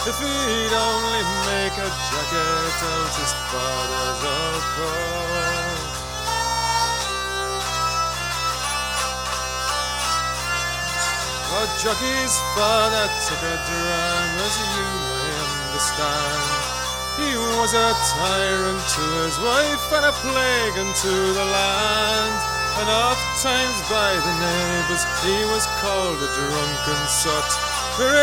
If he'd only make a jacket out his father's old coat. Our jockey's father took a dram, as you may understand. He was a tyrant to his wife and a plague unto the land. And oft times by the neighbours he was called a drunken sot.